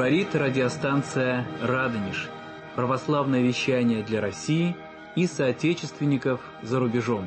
Говорит радиостанция «Радонеж». Православное вещание для России и соотечественников за рубежом.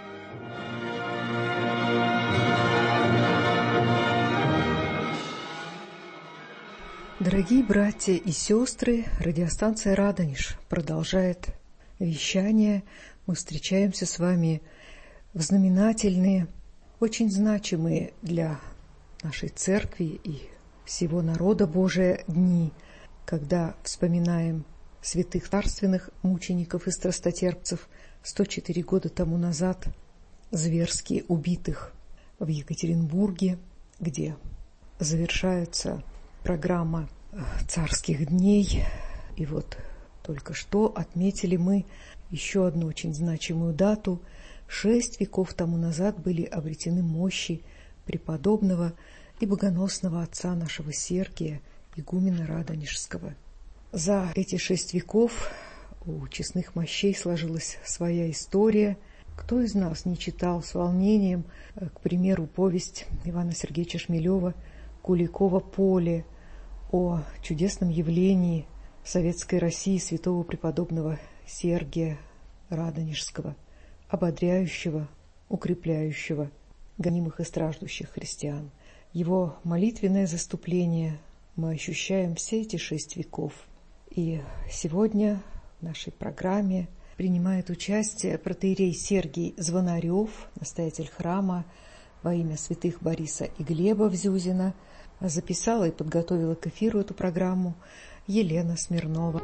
Дорогие братья и сестры, радиостанция «Радонеж» продолжает вещание. Мы встречаемся с вами в знаменательные, очень значимые для нашей церкви и всего народа Божия дни, когда вспоминаем святых царственных мучеников и страстотерпцев 104 года тому назад, зверски убитых в Екатеринбурге, где завершается программа царских дней. И вот только что отметили мы еще одну очень значимую дату. 6 веков тому назад были обретены мощи преподобного и богоносного отца нашего Сергия, игумена Радонежского. За эти 6 веков у честных мощей сложилась своя история. Кто из нас не читал с волнением, к примеру, повесть Ивана Сергеевича Шмелева «Куликово поле» о чудесном явлении в советской России святого преподобного Сергия Радонежского, ободряющего, укрепляющего гонимых и страждущих христиан. Его молитвенное заступление мы ощущаем все эти 6 веков. И сегодня в нашей программе принимает участие протоиерей Сергий Звонарев, настоятель храма во имя святых Бориса и Глеба Взюзина. Записала и подготовила к эфиру эту программу Елена Смирнова.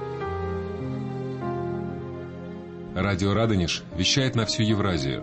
Радио «Радонеж» вещает на всю Евразию.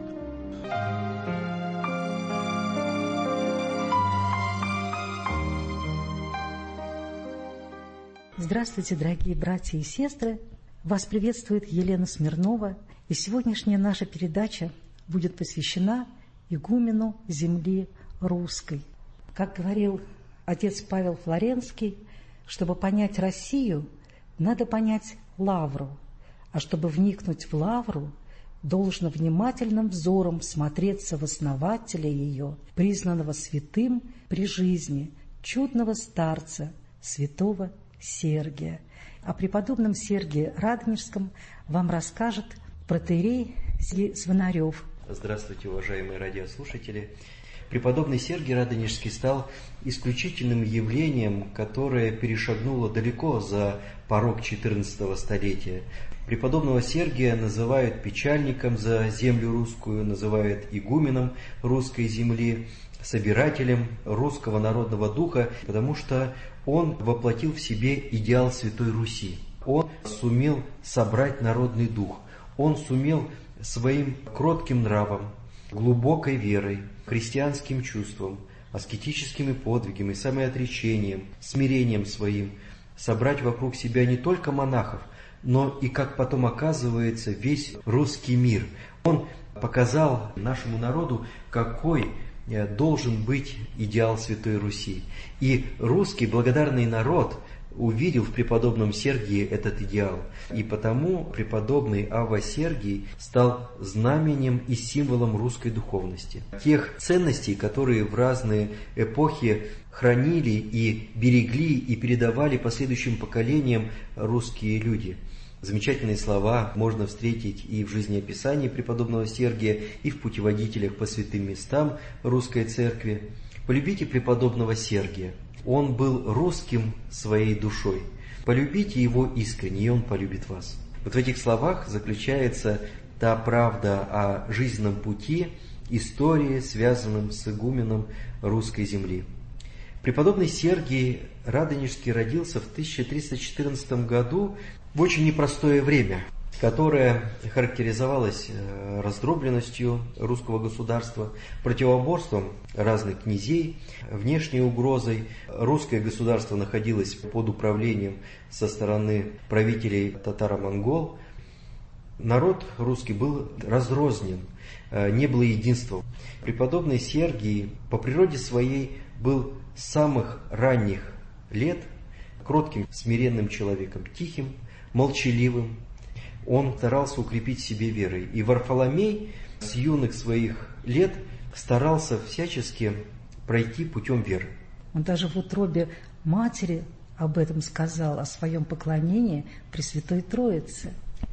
Здравствуйте, дорогие братья и сестры! Вас приветствует Елена Смирнова, и сегодняшняя наша передача будет посвящена игумену земли русской. Как говорил отец Павел Флоренский, чтобы понять Россию, надо понять Лавру, а чтобы вникнуть в Лавру, должно внимательным взором смотреться в основателя ее, признанного святым при жизни, чудного старца, святого Сергия. О преподобном Сергии Радонежском вам расскажет протоиерей Сергий Звонарев. Здравствуйте, уважаемые радиослушатели! Преподобный Сергий Радонежский стал исключительным явлением, которое перешагнуло далеко за порог XIV столетия. Преподобного Сергия называют печальником за землю русскую, называют игуменом русской земли, собирателем русского народного духа, потому что он воплотил в себе идеал Святой Руси. Он сумел собрать народный дух, он сумел своим кротким нравом, глубокой верой, христианским чувством, аскетическими подвигами, самоотречением, смирением своим собрать вокруг себя не только монахов, но и, как потом оказывается, весь русский мир. Он показал нашему народу, какой должен быть идеал Святой Руси. И русский благодарный народ увидел в преподобном Сергии этот идеал. И потому преподобный Авва Сергий стал знаменем и символом русской духовности. Тех ценностей, которые в разные эпохи хранили и берегли и передавали последующим поколениям русские люди. Замечательные слова можно встретить и в жизнеописании преподобного Сергия, и в путеводителях по святым местам русской церкви. Полюбите преподобного Сергия. Он был русским своей душой. Полюбите его искренне, и он полюбит вас. Вот в этих словах заключается та правда о жизненном пути, истории, связанном с игуменом русской земли. Преподобный Сергий Радонежский родился в 1314 году в очень непростое время, которое характеризовалось раздробленностью русского государства, противоборством разных князей, внешней угрозой. Русское государство находилось под управлением со стороны правителей татаро-монгол. Народ русский был разрознен, не было единства. Преподобный Сергий по природе своей был с самых ранних лет кротким, смиренным человеком, тихим, молчаливым. Он старался укрепить в себе верой. И Варфоломей с юных своих лет старался всячески пройти путем веры. Он даже в утробе матери об этом сказал, о своем поклонении Пресвятой Троице.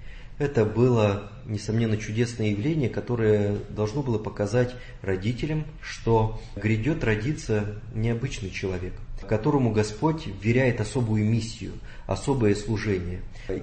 Это было, несомненно, чудесное явление, которое должно было показать родителям, что грядет родиться необычный человек, которому Господь вверяет особую миссию, особое служение.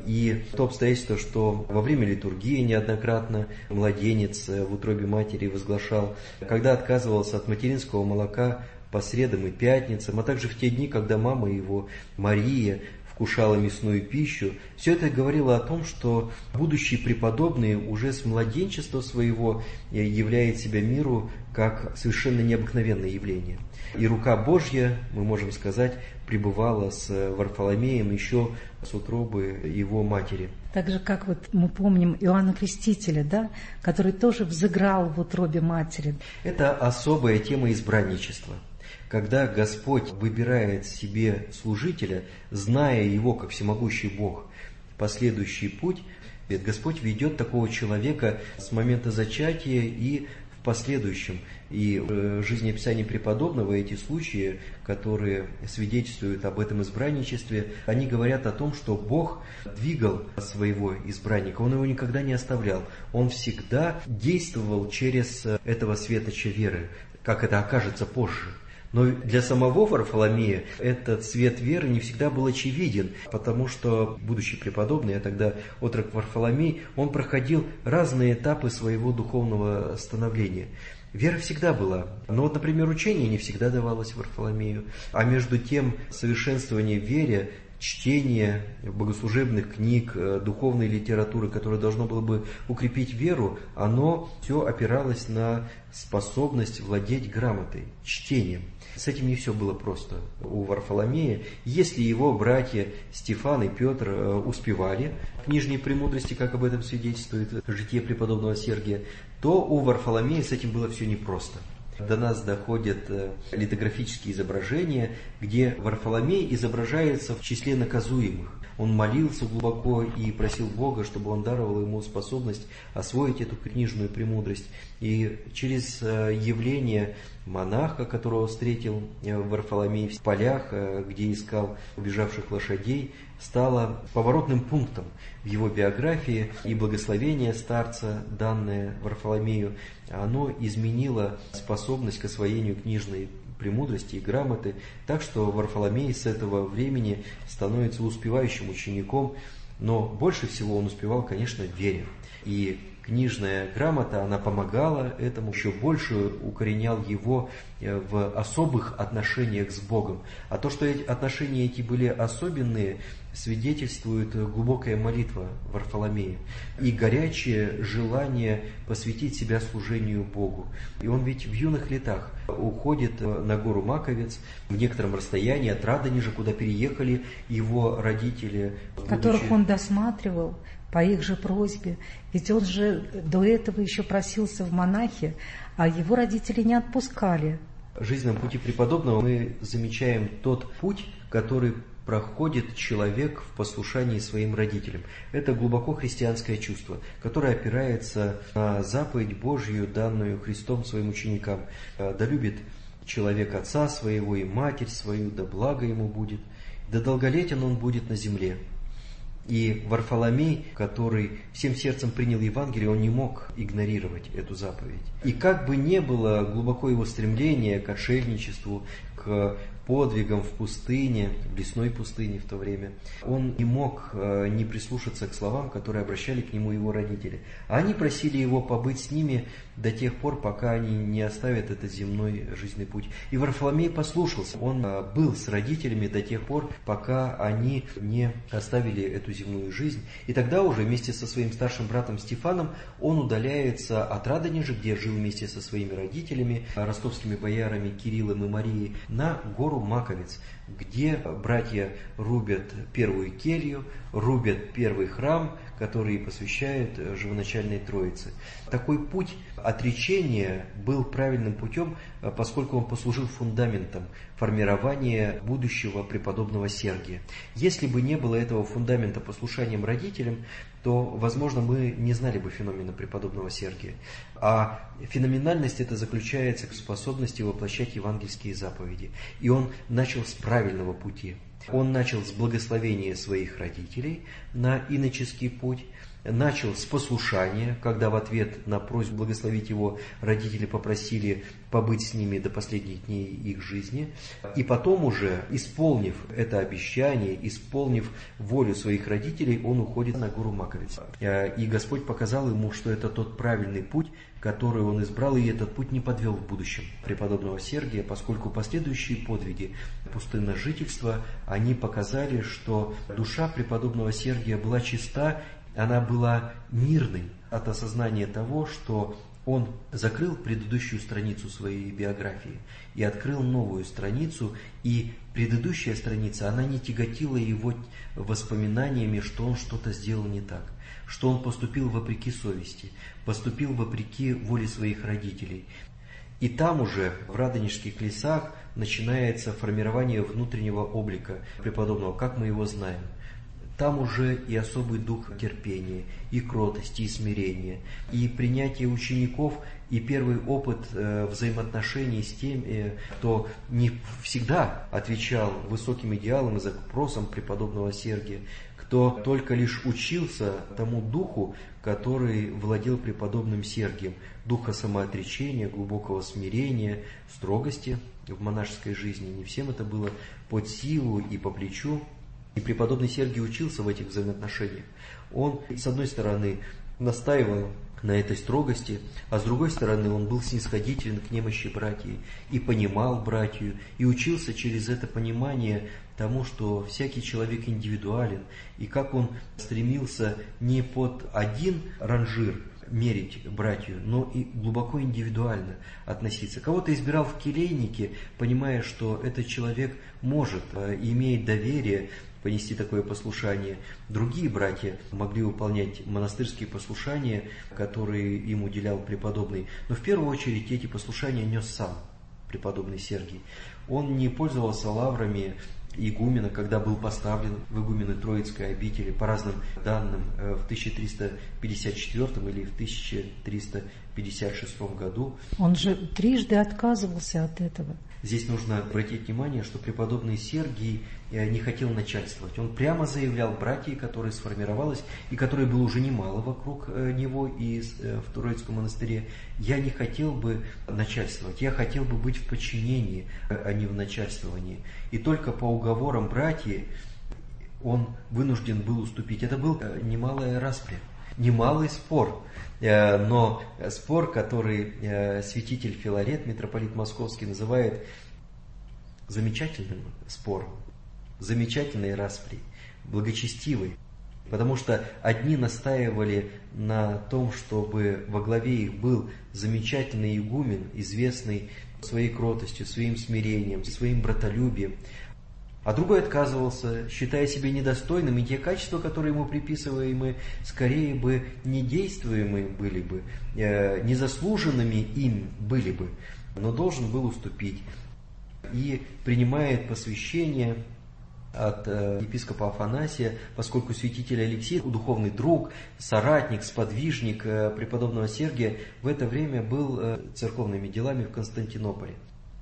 И то обстоятельство, что во время литургии неоднократно младенец в утробе матери возглашал, когда отказывался от материнского молока по средам и пятницам, а также в те дни, когда мама его, Мария, вкушала мясную пищу, все это говорило о том, что будущий преподобный уже с младенчества своего являет себя миру как совершенно необыкновенное явление. И рука Божья, мы можем сказать, пребывала с Варфоломеем еще с утробы его матери. Так же, как вот мы помним Иоанна Крестителя, да, который тоже взыграл в утробе матери. Это особая тема избранничества. Когда Господь выбирает себе служителя, зная его как всемогущий Бог, последующий путь, Господь ведет такого человека с момента зачатия и в последующем. И в жизнеописании преподобного эти случаи, которые свидетельствуют об этом избранничестве, они говорят о том, что Бог двигал своего избранника, Он его никогда не оставлял. Он всегда действовал через этого светоча веры, как это окажется позже. Но для самого Варфоломея этот свет веры не всегда был очевиден, потому что будущий преподобный, а тогда отрок Варфоломей, он проходил разные этапы своего духовного становления. Вера всегда была, но вот, например, учение не всегда давалось Варфоломею, а между тем совершенствование в вере, чтение богослужебных книг, духовной литературы, которое должно было бы укрепить веру, оно все опиралось на способность владеть грамотой, чтением. С этим не все было просто у Варфоломея. Если его братья Стефан и Петр успевали в книжной премудрости, как об этом свидетельствует житие преподобного Сергия, то у Варфоломея с этим было все непросто. До нас доходят литографические изображения, где Варфоломей изображается в числе наказуемых. Он молился глубоко и просил Бога, чтобы Он даровал ему способность освоить эту книжную премудрость. И через явление монаха, которого встретил Варфоломей в полях, где искал убежавших лошадей, стало поворотным пунктом в его биографии, и благословение старца, данное Варфоломею, оно изменило способность к освоению книжной премудрости и грамоты, так что Варфоломей с этого времени становится успевающим учеником, но больше всего он успевал, конечно, в вере. И книжная грамота, она помогала этому, еще больше укоренял его в особых отношениях с Богом. А то, что эти отношения эти были особенные, свидетельствует глубокая молитва Варфоломея и горячее желание посвятить себя служению Богу. И он ведь в юных летах уходит на гору Маковец в некотором расстоянии от Радонежа, куда переехали его родители, которых он досматривал по их же просьбе. Ведь он же до этого еще просился в монахи, а его родители не отпускали. В жизненном пути преподобного мы замечаем тот путь, который проходит человек в послушании своим родителям. Это глубоко христианское чувство, которое опирается на заповедь Божью, данную Христом своим ученикам. «Да любит человек отца своего и матерь свою, да благо ему будет, да долголетен он будет на земле». И Варфоломей, который всем сердцем принял Евангелие, он не мог игнорировать эту заповедь. И как бы ни было глубоко его стремление к отшельничеству, к подвигам в пустыне, в лесной пустыне в то время, он не мог не прислушаться к словам, которые обращали к нему его родители. А они просили его побыть с ними до тех пор, пока они не оставят этот земной жизненный путь. И Варфоломей послушался. Он был с родителями до тех пор, пока они не оставили эту земную жизнь. И тогда уже вместе со своим старшим братом Стефаном он удаляется от Радонежа, где жил вместе со своими родителями, ростовскими боярами Кириллом и Марией, на гору Маковец, где братья рубят первую келью, рубят первый храм, который посвящают живоначальной Троице. Такой путь отречения был правильным путем, поскольку он послужил фундаментом формирования будущего преподобного Сергия. Если бы не было этого фундамента послушанием родителям, то, возможно, мы не знали бы феномена преподобного Сергия. А феноменальность это заключается в способности воплощать евангельские заповеди. И он начал с правильного пути. Он начал с благословения своих родителей на иноческий путь, начал с послушания, когда в ответ на просьбу благословить его родители попросили побыть с ними до последних дней их жизни. И потом уже, исполнив это обещание, исполнив волю своих родителей, он уходит на гору Маковица. И Господь показал ему, что это тот правильный путь, который он избрал, и этот путь не подвел в будущем преподобного Сергия, поскольку последующие подвиги пустынного жительства, они показали, что душа преподобного Сергия была чиста, она была мирной от осознания того, что он закрыл предыдущую страницу своей биографии и открыл новую страницу, и предыдущая страница, она не тяготила его воспоминаниями, что он что-то сделал не так, что он поступил вопреки совести, поступил вопреки воле своих родителей. И там уже, в Радонежских лесах, начинается формирование внутреннего облика преподобного, как мы его знаем. Там уже и особый дух терпения, и кротости, и смирения, и принятие учеников, и первый опыт взаимоотношений с теми, кто не всегда отвечал высоким идеалам и запросам преподобного Сергия, кто только лишь учился тому духу, который владел преподобным Сергием, духа самоотречения, глубокого смирения, строгости в монашеской жизни. Не всем это было под силу и по плечу. И преподобный Сергий учился в этих взаимоотношениях. Он, с одной стороны, настаивал на этой строгости, а с другой стороны, он был снисходителен к немощи братьев и понимал братью, и учился через это понимание тому, что всякий человек индивидуален, и как он стремился не под один ранжир мерить братью, но и глубоко индивидуально относиться. Кого-то избирал в келейнике, понимая, что этот человек может, имеет доверие понести такое послушание. Другие братья могли выполнять монастырские послушания, которые им уделял преподобный. Но в первую очередь эти послушания нес сам преподобный Сергий. Он не пользовался лаврами игумена, когда был поставлен в игумены Троицкой обители, по разным данным, в 1354 или в 1356 году. Он же трижды отказывался от этого. Здесь нужно обратить внимание, что преподобный Сергий не хотел начальствовать. Он прямо заявлял братьям, которая сформировалась, и которой было уже немало вокруг него и в Троицком монастыре: я не хотел бы начальствовать, я хотел бы быть в подчинении, а не в начальствовании. И только по уговорам братьев он вынужден был уступить. Это был немалая распря, немалый спор. Но спор, который святитель Филарет, митрополит Московский, называет замечательным спором, замечательной распри, благочестивой. Потому что одни настаивали на том, чтобы во главе их был замечательный игумен, известный своей кротостью, своим смирением, своим братолюбием. А другой отказывался, считая себя недостойным, и те качества, которые ему приписываемы, скорее бы недействуемые были бы, незаслуженными им были бы, но должен был уступить. И принимает посвящение от епископа Афанасия, поскольку святитель Алексей, духовный друг, соратник, сподвижник преподобного Сергия, в это время был церковными делами в Константинополе.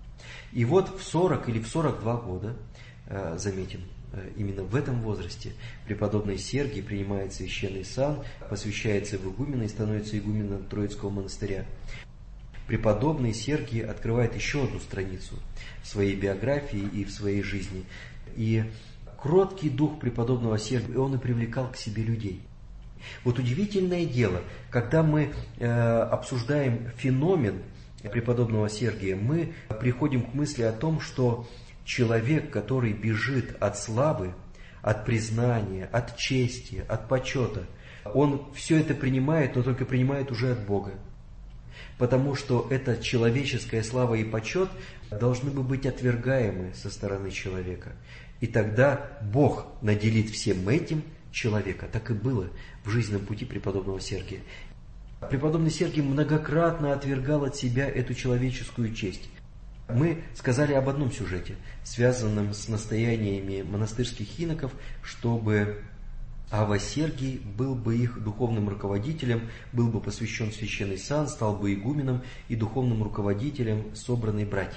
И вот в 40 или в 42 года, заметим, именно в этом возрасте преподобный Сергий принимает священный сан, посвящается в игумены и становится игуменом Троицкого монастыря. Преподобный Сергий открывает еще одну страницу в своей биографии и в своей жизни. И кроткий дух преподобного Сергия, он и привлекал к себе людей. Вот удивительное дело, когда мы обсуждаем феномен преподобного Сергия, мы приходим к мысли о том, что человек, который бежит от славы, от признания, от чести, от почета, он все это принимает, но только принимает уже от Бога. Потому что эта человеческая слава и почет должны бы быть отвергаемы со стороны человека. И тогда Бог наделит всем этим человека. Так и было в жизненном пути преподобного Сергия. Преподобный Сергий многократно отвергал от себя эту человеческую честь. Мы сказали об одном сюжете, связанном с настояниями монастырских иноков, чтобы Ава Сергий был бы их духовным руководителем, был бы посвящен в священный сан, стал бы игуменом и духовным руководителем собранной братьи.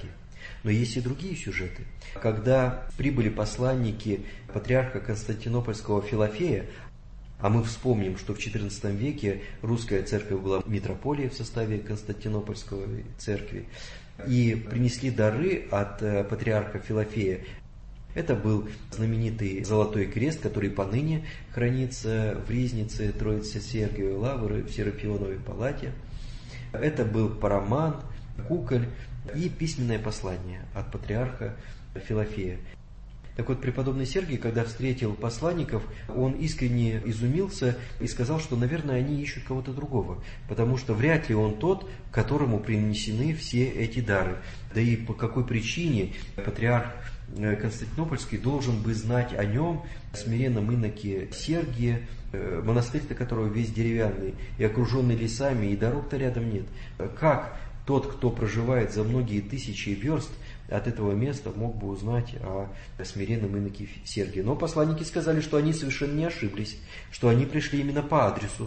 Но есть и другие сюжеты. Когда прибыли посланники патриарха Константинопольского Филофея, а мы вспомним, что в XIV веке русская церковь была митрополией в составе Константинопольской церкви, и принесли дары от патриарха Филофея. Это был знаменитый Золотой Крест, который поныне хранится в ризнице Троицы Сергиевой Лавры в Серафионовой палате. Это был парамант, куколь и письменное послание от патриарха Филофея. Так вот, преподобный Сергий, когда встретил посланников, он искренне изумился и сказал, что, наверное, они ищут кого-то другого, потому что вряд ли он тот, которому принесены все эти дары. Да и по какой причине патриарх Константинопольский должен бы знать о нем, смиренном иноке Сергия, монастырь-то которого весь деревянный, и окруженный лесами, и дорог-то рядом нет. Как тот, кто проживает за многие тысячи верст от этого места, мог бы узнать о смиренном иноке Сергии? Но посланники сказали, что они совершенно не ошиблись, что они пришли именно по адресу,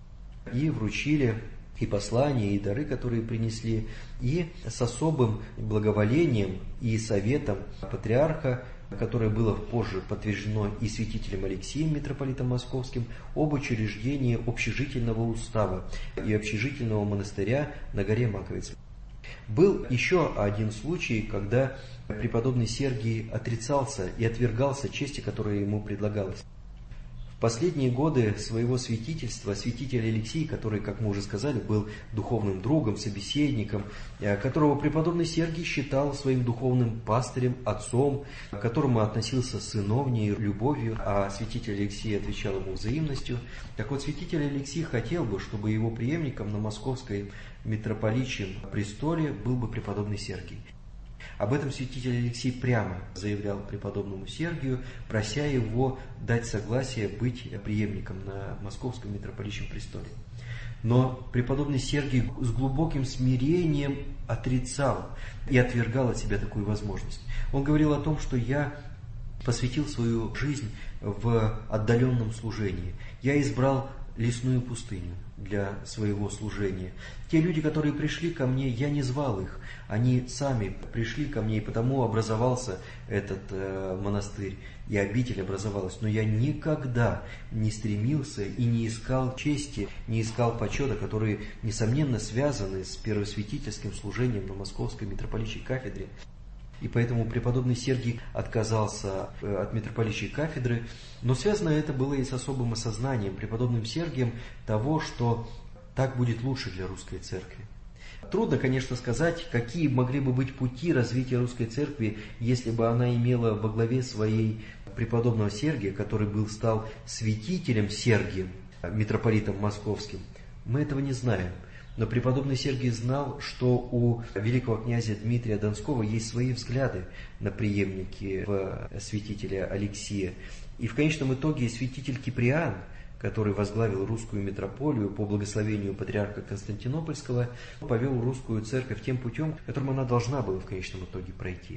и вручили и послания, и дары, которые принесли, и с особым благоволением и советом патриарха, которое было позже подтверждено и святителем Алексием, митрополитом Московским, об учреждении общежительного устава и общежительного монастыря на горе Маковице. Был еще один случай, когда преподобный Сергий отрицался и отвергался чести, которая ему предлагалась. В последние годы своего святительства святитель Алексий, который, как мы уже сказали, был духовным другом, собеседником, которого преподобный Сергий считал своим духовным пастырем, отцом, к которому относился с сыновней любовью, а святитель Алексий отвечал ему взаимностью. Так вот, святитель Алексий хотел бы, чтобы его преемником на московской митрополичьем престоле был бы преподобный Сергий. Об этом святитель Алексий прямо заявлял преподобному Сергию, прося его дать согласие быть преемником на московском митрополичьем престоле. Но преподобный Сергий с глубоким смирением отрицал и отвергал от себя такую возможность. Он говорил о том, что я посвятил свою жизнь в отдаленном служении. Я избрал лесную пустыню для своего служения. Те люди, которые пришли ко мне, я не звал их, они сами пришли ко мне, и потому образовался этот монастырь, и обитель образовалась. Но я никогда не стремился и не искал чести, не искал почета, которые, несомненно, связаны с первосвятительским служением на Московской митрополичьей кафедре. И поэтому преподобный Сергий отказался от митрополичьей кафедры, но связано это было и с особым осознанием преподобным Сергием того, что так будет лучше для русской церкви. Трудно, конечно, сказать, какие могли бы быть пути развития русской церкви, если бы она имела во главе своей преподобного Сергия, который стал святителем Сергием, митрополитом московским. Мы этого не знаем. Но преподобный Сергий знал, что у великого князя Дмитрия Донского есть свои взгляды на преемники святителя Алексия. И в конечном итоге святитель Киприан, который возглавил русскую митрополию по благословению патриарха Константинопольского, повел русскую церковь тем путем, которым она должна была в конечном итоге пройти.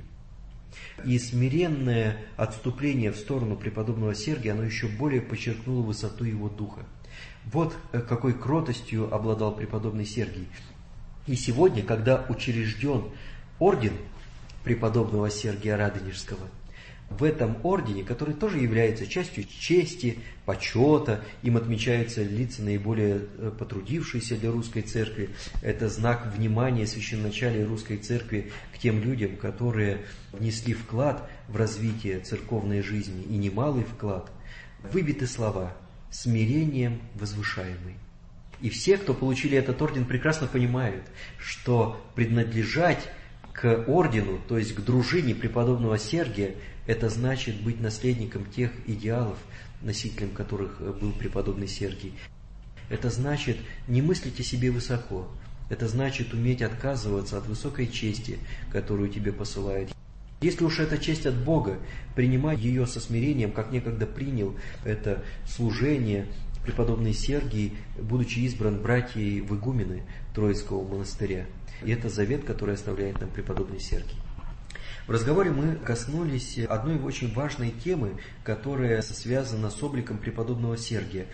И смиренное отступление в сторону преподобного Сергия, оно еще более подчеркнуло высоту его духа. Вот какой кротостью обладал преподобный Сергий. И сегодня, когда учрежден орден преподобного Сергия Радонежского, в этом ордене, который тоже является частью чести, почета, им отмечаются лица наиболее потрудившиеся для русской церкви. Это знак внимания священноначалия русской церкви к тем людям, которые внесли вклад в развитие церковной жизни, и немалый вклад. Выбиты слова «смирением возвышаемый». И все, кто получили этот орден, прекрасно понимают, что принадлежать к ордену, то есть к дружине преподобного Сергия, это значит быть наследником тех идеалов, носителем которых был преподобный Сергий. Это значит не мыслить о себе высоко. Это значит уметь отказываться от высокой чести, которую тебе посылают. Если уж эта честь от Бога, принимай ее со смирением, как некогда принял это служение преподобный Сергий, будучи избран братьей в игумены Троицкого монастыря. И это завет, который оставляет нам преподобный Сергий. В разговоре мы коснулись одной очень важной темы, которая связана с обликом преподобного Сергия.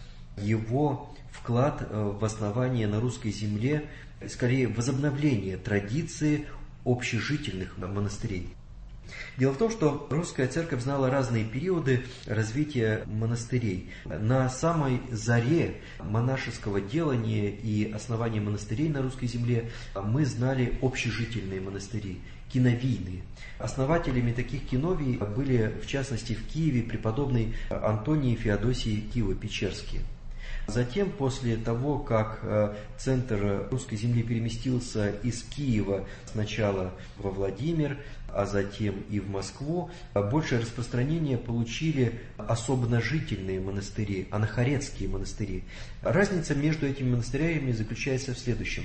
Его вклад в основание на русской земле, скорее возобновление традиции общежительных монастырей. Дело в том, что русская церковь знала разные периоды развития монастырей. На самой заре монашеского делания и основания монастырей на русской земле мы знали общежительные монастыри, киновийные. Основателями таких киновий были, в частности, в Киеве преподобный Антоний и Феодосий Киево-Печерские. Затем, после того, как центр русской земли переместился из Киева сначала во Владимир, а затем и в Москву, большее распространение получили особножительные монастыри, анахоретские монастыри. Разница между этими монастырями заключается в следующем.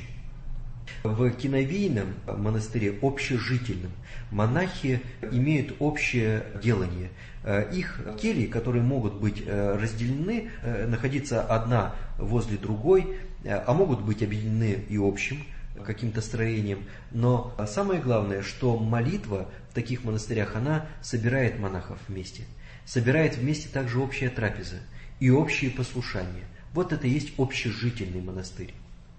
В киновийном монастыре, общежительном, монахи имеют общее делание. Их кельи, которые могут быть разделены, находиться одна возле другой, а могут быть объединены и общим каким-то строением. Но самое главное, что молитва в таких монастырях, она собирает монахов вместе. Собирает вместе также общая трапеза и общие послушания. Вот это и есть общежительный монастырь.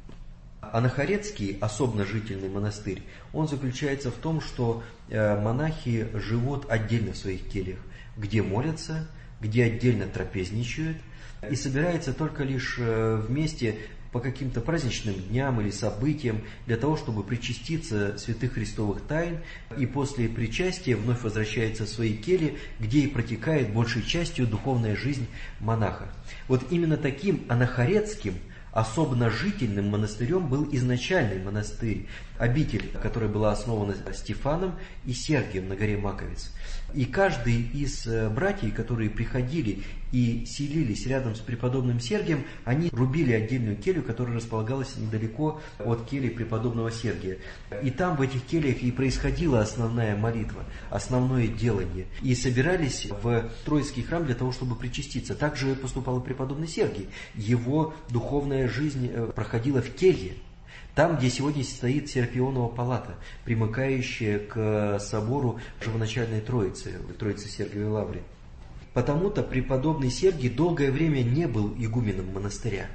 Анахоретский, особножительный монастырь, он заключается в том, что монахи живут отдельно в своих кельях, где молятся, где отдельно трапезничают, и собираются только лишь вместе по каким-то праздничным дням или событиям для того, чтобы причаститься святых христовых тайн, и после причастия вновь возвращается в свои кельи, где и протекает большей частью духовная жизнь монаха. Вот именно таким анахоретским, особножительным монастырем был изначальный монастырь, обитель, которая была основана Стефаном и Сергием на горе Маковец. И каждый из братьев, которые приходили и селились рядом с преподобным Сергием, они рубили отдельную келью, которая располагалась недалеко от кельи преподобного Сергия. И там в этих кельях и происходила основная молитва, основное делание. И собирались в Троицкий храм для того, чтобы причаститься. Так же поступал и преподобный Сергий. Его духовная жизнь проходила в келье. Там, где сегодня стоит Серафионова палата, примыкающая к собору Живоначальной Троицы, Троицы Сергиевой Лавры. Потому-то преподобный Сергий долгое время не был игуменом монастыря.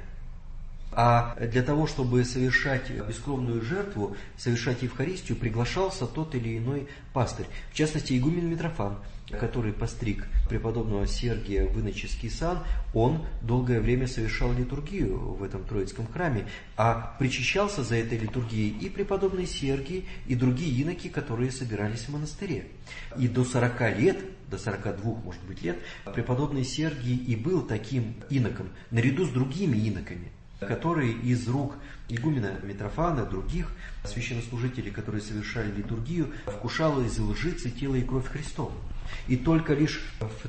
А для того, чтобы совершать бескровную жертву, совершать Евхаристию, приглашался тот или иной пастырь. В частности, игумен Митрофан, который постриг преподобного Сергия в иноческий сан, он долгое время совершал литургию в этом Троицком храме, а причащался за этой литургией и преподобный Сергий, и другие иноки, которые собирались в монастыре. И до 40 лет, до 42, может быть, лет, преподобный Сергий и был таким иноком, наряду с другими иноками, которые из рук игумена Митрофана, других священнослужителей, которые совершали литургию, вкушало из лжицы тело и кровь Христова. И только лишь в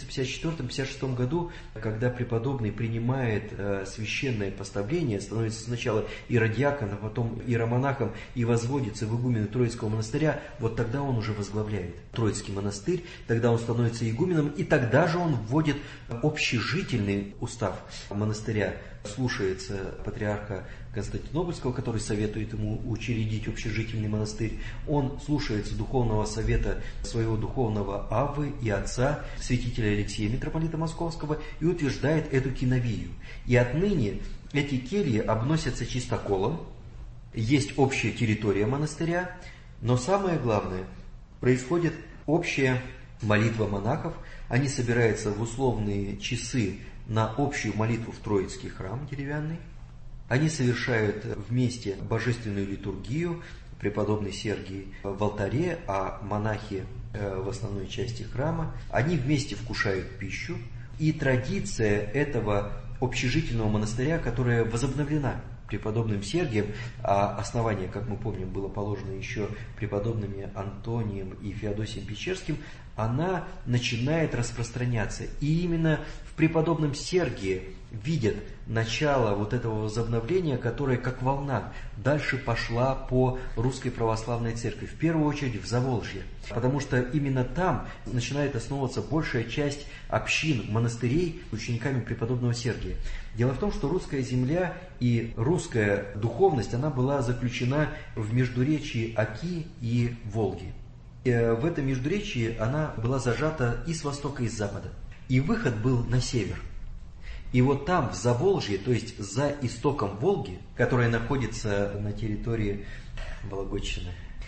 1354-56 году, когда преподобный принимает священное поставление, становится сначала иродиаконом, а потом иеромонахом и возводится в игумены Троицкого монастыря, вот тогда он уже возглавляет Троицкий монастырь, тогда он становится игуменом, и тогда же он вводит общежительный устав монастыря, слушается патриарха Константинопольского, который советует ему учредить общежительный монастырь. Он слушается духовного совета своего духовного аввы и отца, святителя Алексея, митрополита Московского, и утверждает эту киновию. И отныне эти кельи обносятся чистоколом, есть общая территория монастыря, но самое главное, происходит общая молитва монахов, они собираются в условные часы на общую молитву в Троицкий храм деревянный. Они совершают вместе божественную литургию, преподобный Сергий в алтаре, а монахи в основной части храма. Они вместе вкушают пищу. И традиция этого общежительного монастыря, которая возобновлена преподобным Сергием, а основание, как мы помним, было положено еще преподобными Антонием и Феодосием Печерским, она начинает распространяться. И именно в преподобном Сергии видят начало вот этого возобновления, которое как волна дальше пошла по русской православной церкви, в первую очередь в Заволжье, потому что именно там начинает основываться большая часть общин, монастырей учениками преподобного Сергия. Дело в том, что русская земля и русская духовность, она была заключена в междуречии Оки и Волги. И в этом междуречии она была зажата и с востока, и с запада. И выход был на север. И вот там, в Заволжье, то есть за истоком Волги, которая находится на территории Вологодчины,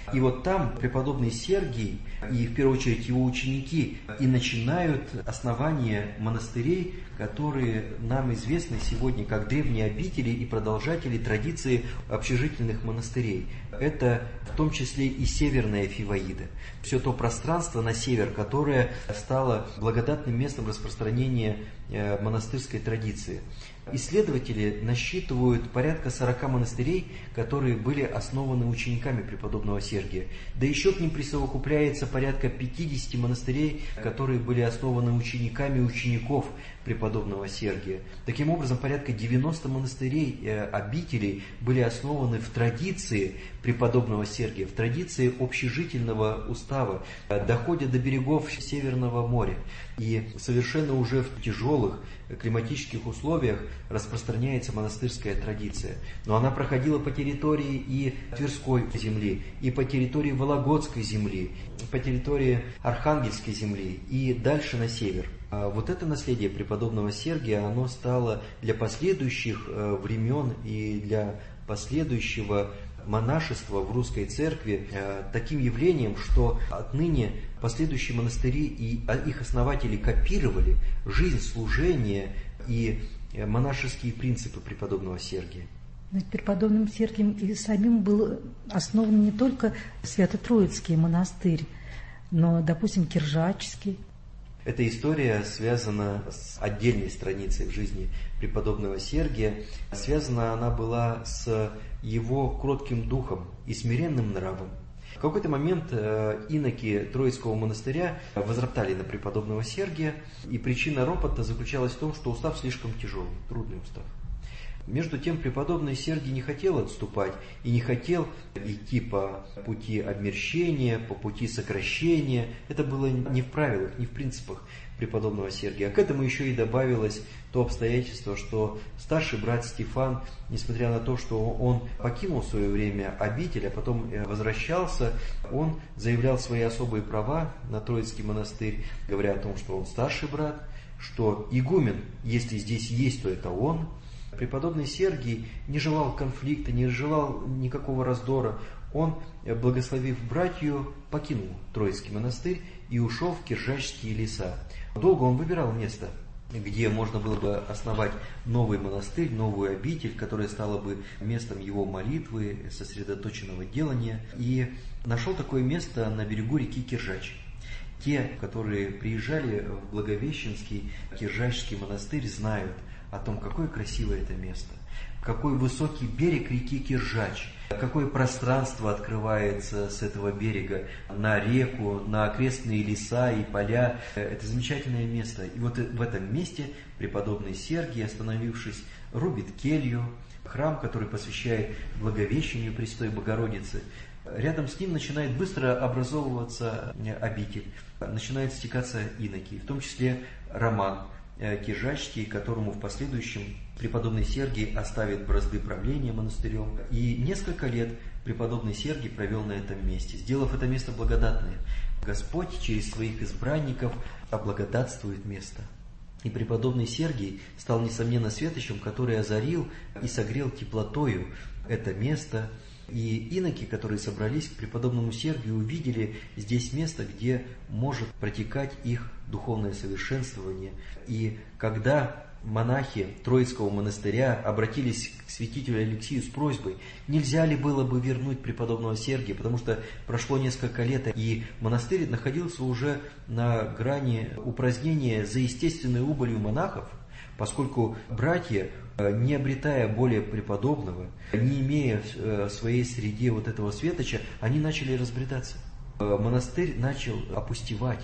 И вот там преподобный Сергий и, в первую очередь, его ученики и начинают основание монастырей, которые нам известны сегодня как древние обители и продолжатели традиции общежительных монастырей. Это в том числе и Северная Фиваида. Все то пространство на север, которое стало благодатным местом распространения монастырской традиции. Исследователи насчитывают порядка 40 монастырей, которые были основаны учениками преподобного Сергия. Да еще к ним присовокупляется порядка 50 монастырей, которые были основаны учениками учеников преподобного Сергия. Таким образом, порядка 90 монастырей, обителей были основаны в традиции преподобного Сергия, в традиции общежительного устава, доходя до берегов Северного моря. И совершенно уже в тяжелых климатических условиях распространяется монастырская традиция. Но она проходила по территории и Тверской земли, и по территории Вологодской земли, и по территории Архангельской земли, и дальше на север. Вот это наследие преподобного Сергия, оно стало для последующих времен и для последующего монашества в русской церкви таким явлением, что отныне последующие монастыри и их основатели копировали жизнь, служение и монашеские принципы преподобного Сергия. Преподобным Сергием и самим был основан не только Свято-Троицкий монастырь, но, допустим, Киржачский. Эта история связана с отдельной страницей в жизни преподобного Сергия. Связана она была с его кротким духом и смиренным нравом. В какой-то момент иноки Троицкого монастыря возроптали на преподобного Сергия, и причина ропота заключалась в том, что устав слишком тяжелый, трудный устав. Между тем преподобный Сергий не хотел отступать и не хотел идти по пути обмерщения, по пути сокращения. Это было не в правилах, не в принципах преподобного Сергия. А к этому еще и добавилось то обстоятельство, что старший брат Стефан, несмотря на то, что он покинул в свое время обитель, а потом возвращался, он заявлял свои особые права на Троицкий монастырь, говоря о том, что он старший брат, что игумен, если здесь есть, то это он. Преподобный Сергий не желал конфликта, не желал никакого раздора. Он, благословив братью, покинул Троицкий монастырь и ушел в Киржачские леса. Долго он выбирал место, где можно было бы основать новый монастырь, новую обитель, которая стала бы местом его молитвы, сосредоточенного делания. И нашел такое место на берегу реки Киржач. Те, которые приезжали в Благовещенский Киржачский монастырь, знают о том, какое красивое это место, какой высокий берег реки Киржач, какое пространство открывается с этого берега на реку, на окрестные леса и поля. Это замечательное место. И вот в этом месте преподобный Сергий, остановившись, рубит келью, храм, который посвящает Благовещению Пресвятой Богородицы. Рядом с ним начинает быстро образовываться обитель, начинают стекаться иноки, в том числе Роман Киржачский, которому в последующем преподобный Сергий оставит бразды правления монастырем. И несколько лет преподобный Сергий провел на этом месте, сделав это место благодатное. Господь через своих избранников облагодатствует место. И преподобный Сергий стал, несомненно, светочем, который озарил и согрел теплотою это место. И иноки, которые собрались к преподобному Сергию, увидели здесь место, где может протекать их духовное совершенствование. И когда монахи Троицкого монастыря обратились к святителю Алексию с просьбой, нельзя ли было бы вернуть преподобного Сергия, потому что прошло несколько лет, и монастырь находился уже на грани упразднения за естественной убылью монахов, поскольку братья, не обретая более преподобного, не имея в своей среде вот этого светоча, они начали разбредаться. Монастырь начал опустевать.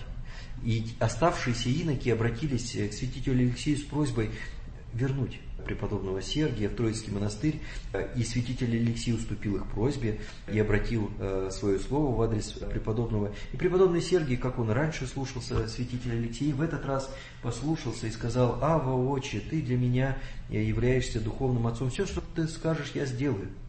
И оставшиеся иноки обратились к святителю Алексию с просьбой вернуть преподобного Сергия в Троицкий монастырь, и святитель Алексий уступил их просьбе и обратил свое слово в адрес преподобного. И преподобный Сергий, как он раньше слушался святителя Алексия, в этот раз послушался и сказал: «Ава, отче, ты для меня являешься духовным отцом, все, что ты скажешь, я сделаю».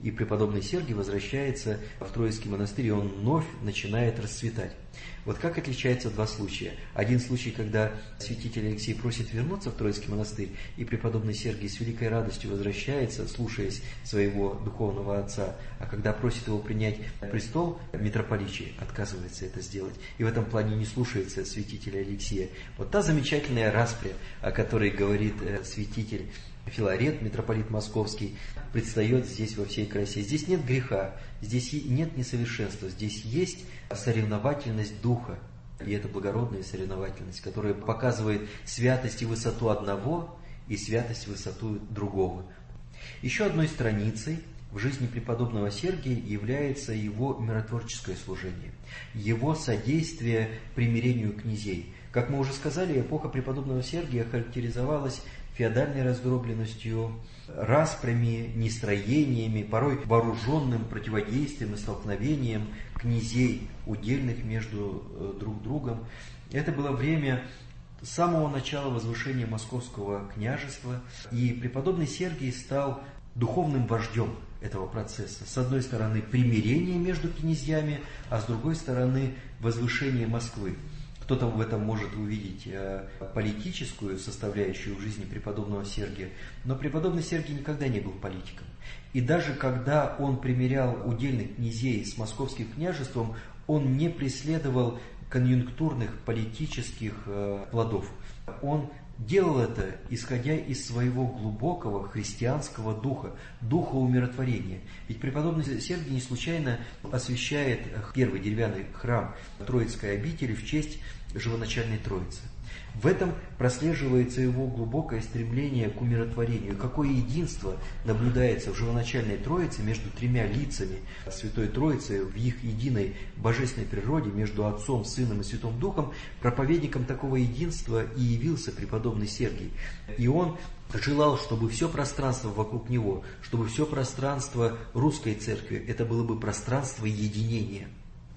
и преподобный Сергий возвращается в Троицкий монастырь, и он вновь начинает расцветать. Вот как отличаются два случая. Один случай, когда святитель Алексей просит вернуться в Троицкий монастырь, и преподобный Сергий с великой радостью возвращается, слушаясь своего духовного отца, а когда просит его принять престол митрополичий, отказывается это сделать. И в этом плане не слушается святителя Алексея. Вот та замечательная распря, о которой говорит святитель Филарет, митрополит Московский, предстает здесь во всей красе. Здесь нет греха, здесь нет несовершенства, здесь есть соревновательность духа. И это благородная соревновательность, которая показывает святость и высоту одного и святость и высоту другого. Еще одной страницей в жизни преподобного Сергия является его миротворческое служение, его содействие примирению князей. Как мы уже сказали, эпоха преподобного Сергия характеризовалась феодальной раздробленностью, распрями, нестроениями, порой вооруженным противодействием и столкновением князей удельных между друг другом. Это было время самого начала возвышения Московского княжества, и преподобный Сергий стал духовным вождем этого процесса. С одной стороны, примирение между князьями, а с другой стороны, возвышение Москвы. Кто-то в этом может увидеть политическую составляющую в жизни преподобного Сергия, но преподобный Сергий никогда не был политиком. И даже когда он примирял удельных князей с московским княжеством, он не преследовал конъюнктурных политических плодов. Он делал это, исходя из своего глубокого христианского духа, духа умиротворения. Ведь преподобный Сергий не случайно освящает первый деревянный храм Троицкой обители в честь Живоначальной Троицы. В этом прослеживается его глубокое стремление к умиротворению. Какое единство наблюдается в Живоначальной Троице между тремя лицами Святой Троицы в их единой божественной природе, между Отцом, Сыном и Святым Духом. Проповедником такого единства и явился преподобный Сергий. И он желал, чтобы все пространство вокруг него, чтобы все пространство русской церкви, это было бы пространство единения.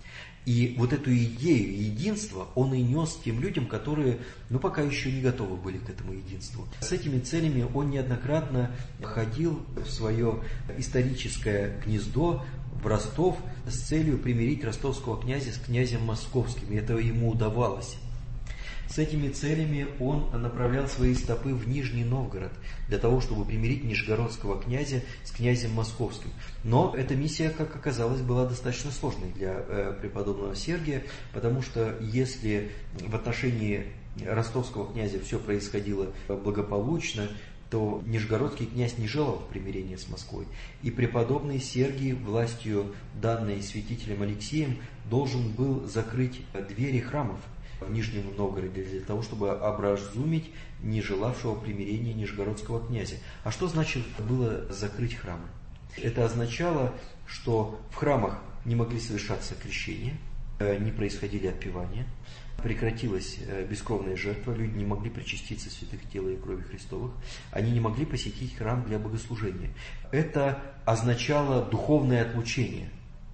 И вот эту идею единства он и нес тем людям, которые пока еще не готовы были к этому единству. С этими целями он неоднократно ходил в свое историческое гнездо, в Ростов, с целью примирить ростовского князя с князем московским. И это ему удавалось. С этими целями он направлял свои стопы в Нижний Новгород, для того, чтобы примирить нижегородского князя с князем московским. Но эта миссия, как оказалось, была достаточно сложной для преподобного Сергия, потому что если в отношении ростовского князя все происходило благополучно, то нижегородский князь не желал примирения с Москвой. И преподобный Сергий, властью данной святителем Алексеем, должен был закрыть двери храмов в Нижнем Новгороде для того, чтобы образумить не желавшего примирения нижегородского князя. А что значит было закрыть храмы? Это означало, что в храмах не могли совершаться крещения, не происходили отпевания, прекратилась бескровная жертва, люди не могли причаститься святых тела и крови Христовых, они не могли посетить храм для богослужения. Это означало духовное отлучение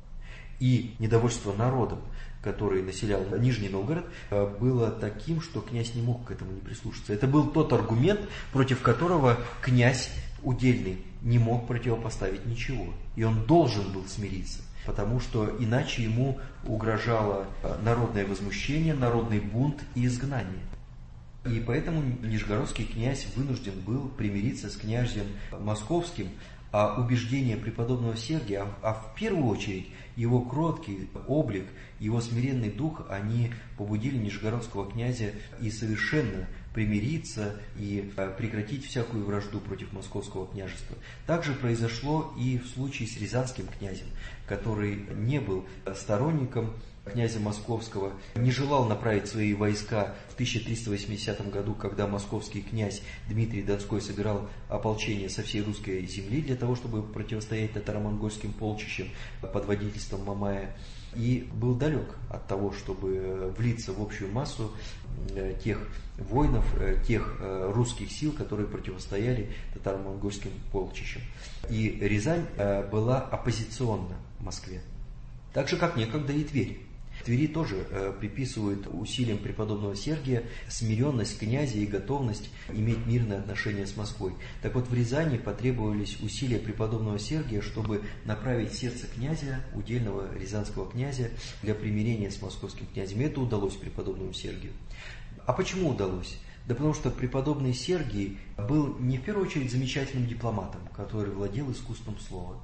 и недовольство народом, который населял Нижний Новгород, было таким, что князь не мог к этому не прислушаться. Это был тот аргумент, против которого князь удельный не мог противопоставить ничего. И он должен был смириться, потому что иначе ему угрожало народное возмущение, народный бунт и изгнание. И поэтому нижегородский князь вынужден был примириться с князем московским, а убеждения преподобного Сергия, а в первую очередь его кроткий облик, его смиренный дух, они побудили нижегородского князя и совершенно примириться и прекратить всякую вражду против московского княжества. Также произошло и в случае с рязанским князем, который не был сторонником князя Московского, не желал направить свои войска в 1380 году, когда московский князь Дмитрий Донской собирал ополчение со всей русской земли для того, чтобы противостоять татаро-монгольским полчищам под водительством Мамая, и был далек от того, чтобы влиться в общую массу тех воинов, тех русских сил, которые противостояли татаро-монгольским полчищам. И Рязань была оппозиционна Москве, так же, как некогда и Тверь. Твери тоже приписывают усилиям преподобного Сергия смиренность князя и готовность иметь мирные отношения с Москвой. Так вот, в Рязани потребовались усилия преподобного Сергия, чтобы направить сердце князя, удельного рязанского князя, для примирения с московским князем. И это удалось преподобному Сергию. А почему удалось? Да потому что преподобный Сергий был не в первую очередь замечательным дипломатом, который владел искусством слова,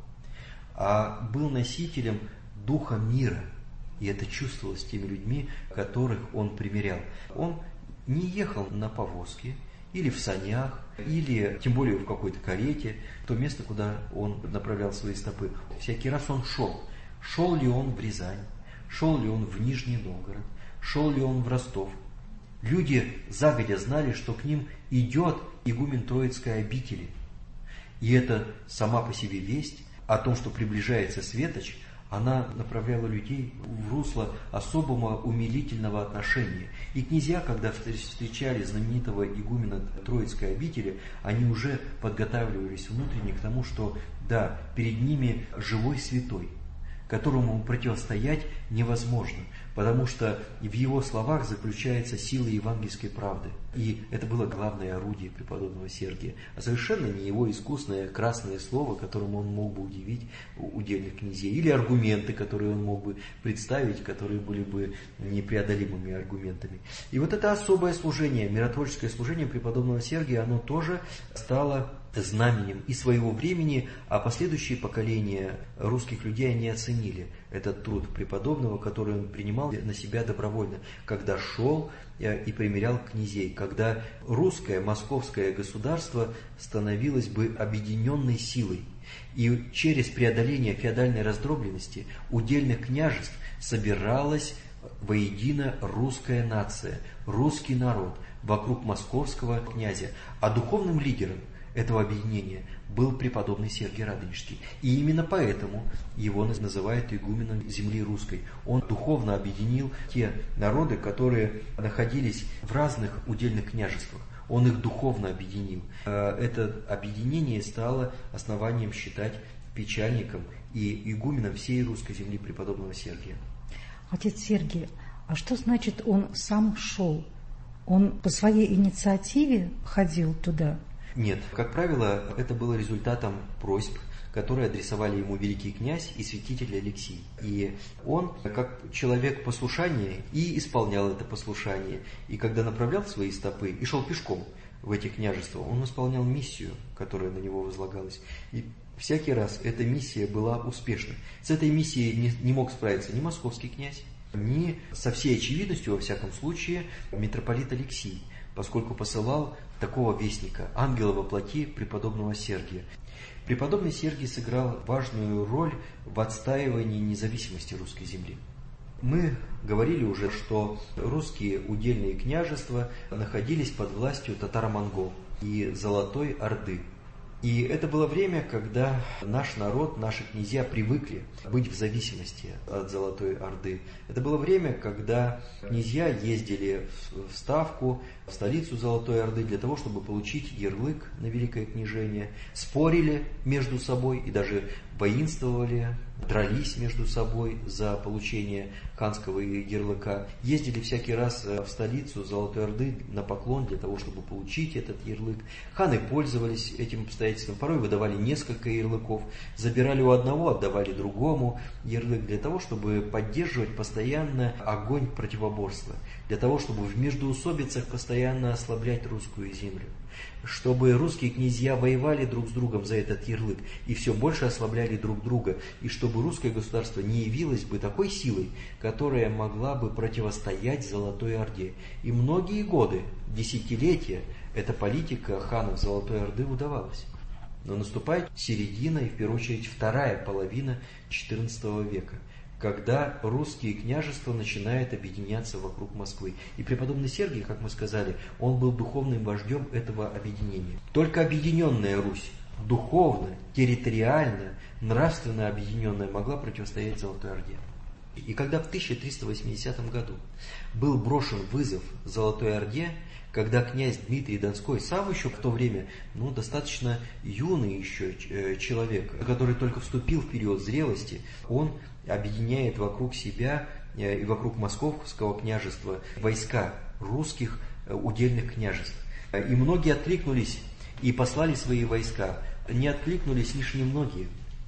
а был носителем духа мира. И это чувствовалось теми людьми, которых он примирял. Он не ехал на повозке, или в санях, или тем более в какой-то карете, в то место, куда он направлял свои стопы. Всякий раз он шел. Шел ли он в Рязань, шел ли он в Нижний Новгород, шел ли он в Ростов. Люди загодя знали, что к ним идет игумен Троицкой обители. И это сама по себе весть о том, что приближается светоч, она направляла людей в русло особого умилительного отношения. И князья, когда встречали знаменитого игумена Троицкой обители, они уже подготавливались внутренне к тому, что да, перед ними живой святой, которому противостоять невозможно, потому что в его словах заключается сила евангельской правды. И это было главное орудие преподобного Сергия, а совершенно не его искусное красное слово, которым он мог бы удивить удельных князей, или аргументы, которые он мог бы представить, которые были бы непреодолимыми аргументами. И вот это особое служение, миротворческое служение преподобного Сергия, оно тоже стало знаменем и своего времени, а последующие поколения русских людей они оценили этот труд преподобного, который он принимал на себя добровольно, когда шел и примирял князей, когда русское, московское государство становилось бы объединенной силой. И через преодоление феодальной раздробленности удельных княжеств собиралась воедино русская нация, русский народ вокруг московского князя, а духовным лидером этого объединения был преподобный Сергий Радонежский. И именно поэтому его называют игуменом земли русской. Он духовно объединил те народы, которые находились в разных удельных княжествах. Он их духовно объединил. Это объединение стало основанием считать печальником и игуменом всей русской земли преподобного Сергия. Отец Сергий, а что значит он сам шел? Он по своей инициативе ходил туда? Нет, как правило, это было результатом просьб, которые адресовали ему великий князь и святитель Алексий. И он, как человек послушания, и исполнял это послушание. И когда направлял свои стопы и шел пешком в эти княжества, он исполнял миссию, которая на него возлагалась. И всякий раз эта миссия была успешна. С этой миссией не мог справиться ни московский князь, ни со всей очевидностью, во всяком случае, митрополит Алексий, поскольку посылал такого вестника, ангела во плоти преподобного Сергия. Преподобный Сергий сыграл важную роль в отстаивании независимости русской земли. Мы говорили уже, что русские удельные княжества находились под властью татаро-монгол и Золотой Орды. И это было время, когда наш народ, наши князья привыкли быть в зависимости от Золотой Орды. Это было время, когда князья ездили в Ставку, в столицу Золотой Орды, для того, чтобы получить ярлык на великое княжение, спорили между собой и даже воинствовали, дрались между собой за получение ханского ярлыка, ездили всякий раз в столицу Золотой Орды на поклон для того, чтобы получить этот ярлык. Ханы пользовались этим обстоятельством, порой выдавали несколько ярлыков, забирали у одного, отдавали другому ярлык для того, чтобы поддерживать постоянно огонь противоборства, для того, чтобы в междоусобицах постоянно ослаблять русскую землю, чтобы русские князья воевали друг с другом за этот ярлык и все больше ослабляли друг друга, и чтобы русское государство не явилось бы такой силой, которая могла бы противостоять Золотой Орде. И многие годы, десятилетия, эта политика ханов Золотой Орды удавалась. Но наступает середина и, в первую очередь, вторая половина XIV века, когда русские княжества начинают объединяться вокруг Москвы. И преподобный Сергий, как мы сказали, он был духовным вождем этого объединения. Только объединенная Русь, духовно, территориально, нравственно объединенная, могла противостоять Золотой Орде. И когда в 1380 году был брошен вызов Золотой Орде, когда князь Дмитрий Донской, сам еще в то время, достаточно юный еще человек, который только вступил в период зрелости, он объединяет вокруг себя и вокруг Московского княжества войска русских удельных княжеств. И многие откликнулись и послали свои войска. Не откликнулись лишь немногие.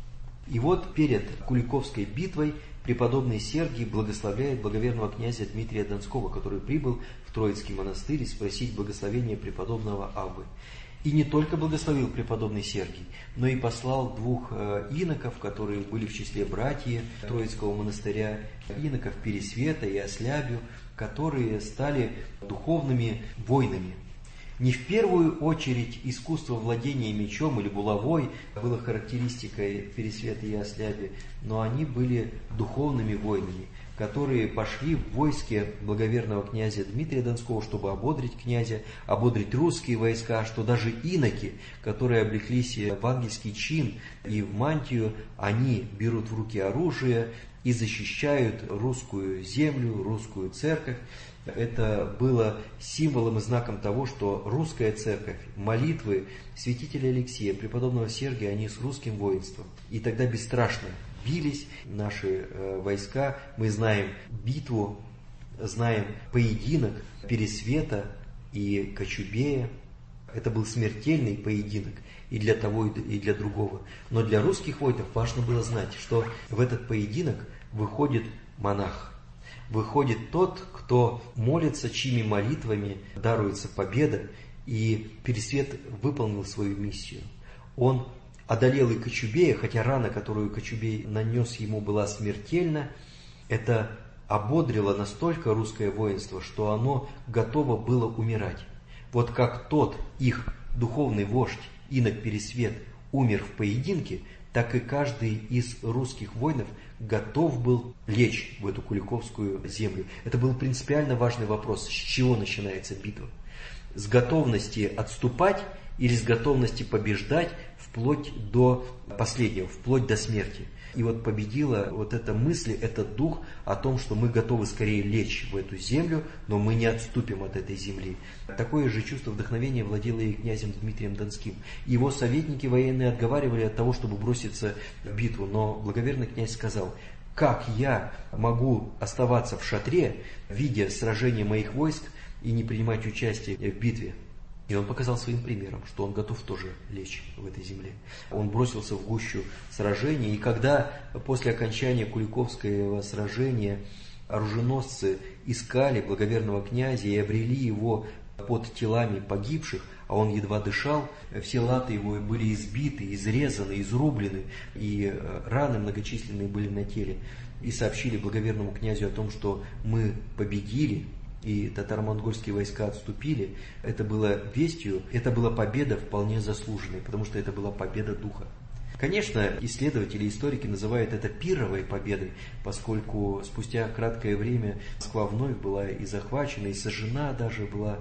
И вот перед Куликовской битвой преподобный Сергий благословляет благоверного князя Дмитрия Донского, который прибыл в Троицкий монастырь спросить благословения преподобного Аввы. И не только благословил преподобный Сергий, но и послал 2 иноков, которые были в числе братьев Троицкого монастыря, иноков Пересвета и Ослябю, которые стали духовными воинами. Не в первую очередь искусство владения мечом или булавой было характеристикой Пересвета и Осляби, но они были духовными воинами, которые пошли в войске благоверного князя Дмитрия Донского, чтобы ободрить князя, ободрить русские войска, что даже иноки, которые облеклись в ангельский чин и в мантию, они берут в руки оружие и защищают русскую землю, русскую церковь. Это было символом и знаком того, что русская церковь, молитвы святителя Алексея, преподобного Сергия, они с русским воинством. И тогда бесстрашно бились наши войска. Мы знаем битву, знаем поединок Пересвета и Кочубея. Это был смертельный поединок и для того, и для другого. Но для русских воинов важно было знать, что в этот поединок выходит монах. Выходит тот, кто молится, чьими молитвами даруется победа, и Пересвет выполнил свою миссию. Он одолел и Кочубея, хотя рана, которую Кочубей нанес ему, была смертельна. Это ободрило настолько русское воинство, что оно готово было умирать. Вот как тот их духовный вождь, инок Пересвет, умер в поединке, так и каждый из русских воинов готов был лечь в эту Куликовскую землю. Это был принципиально важный вопрос, с чего начинается битва. С готовности отступать или с готовности побеждать вплоть до последнего, вплоть до смерти. И вот победила вот эта мысль, этот дух о том, что мы готовы скорее лечь в эту землю, но мы не отступим от этой земли. Такое же чувство вдохновения владело и князем Дмитрием Донским. Его советники военные отговаривали от того, чтобы броситься в битву, но благоверный князь сказал: «Как я могу оставаться в шатре, видя сражение моих войск, и не принимать участие в битве?» И он показал своим примером, что он готов тоже лечь в этой земле. Он бросился в гущу сражений, и когда после окончания Куликовского сражения оруженосцы искали благоверного князя и обрели его под телами погибших, а он едва дышал, все латы его были избиты, изрезаны, изрублены, и раны многочисленные были на теле, и сообщили благоверному князю о том, что мы победили, и татаро-монгольские войска отступили. Это было вестью, это была победа вполне заслуженная, потому что это была победа духа. Конечно, исследователи, историки называют это пирровой победой, поскольку спустя краткое время Москва вновь была и захвачена, и сожжена даже была,